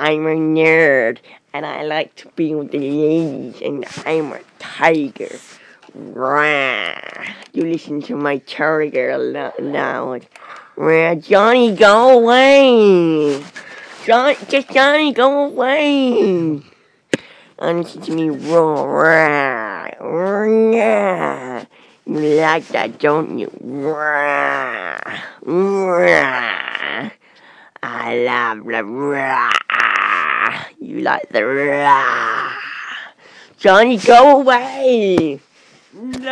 I'm a nerd, and I like to be with the ladies, and I'm a tiger. Rah. You listen to my tiger now. Rah. Johnny, go away! Johnny, go away! And listen to me roar. Rah. Rah. You like that, don't you? Rah. Rah. I love the rah. You like the rah. Johnny, go away!